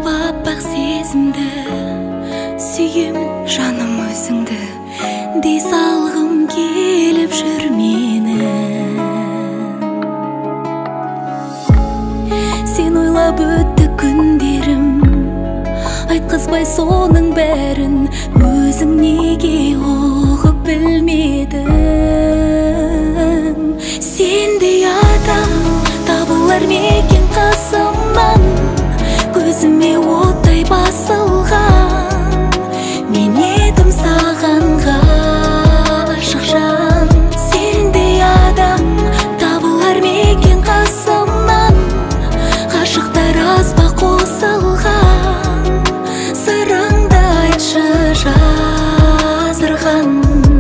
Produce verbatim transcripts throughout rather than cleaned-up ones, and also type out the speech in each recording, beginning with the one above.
аппақ сезімді сүйемін жаным өзіңді дей салғым келіп жүр менің. Сен ойлап өтті күндерім, айтқызбай соның бәрін, өзің неге ұғып білмедің? Сендей адам табылар мекен қасымнан, көзіме оттай басылған, мен едім саған ғашық жан. Сендей адам табылар мекен қасымнан, ғашықтар аз ба қосылған, сырыңды айтшы жазырған.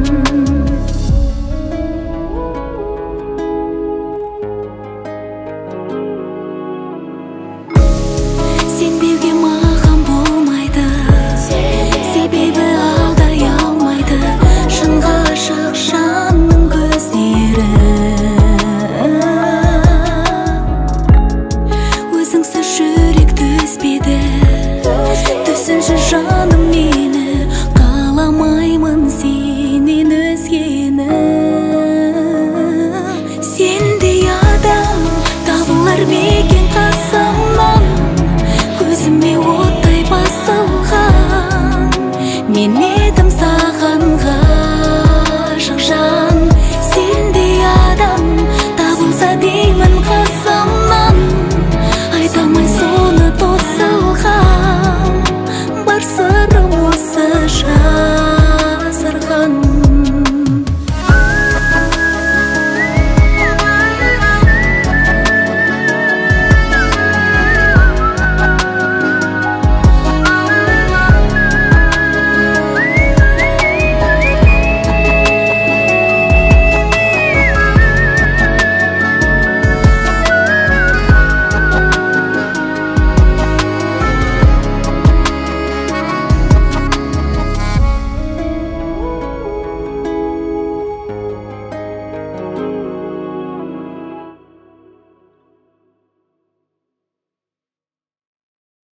Сенбеуге маған болмайды, себебі алдай алмайды шын ғашық жанның көздері. Өзіңсіз жүрек төзбеді, түсінші жаным мені, қаламаймын сенен өзгені. Сендей адам табылар мекен қасымнан, көзіме оттай басыл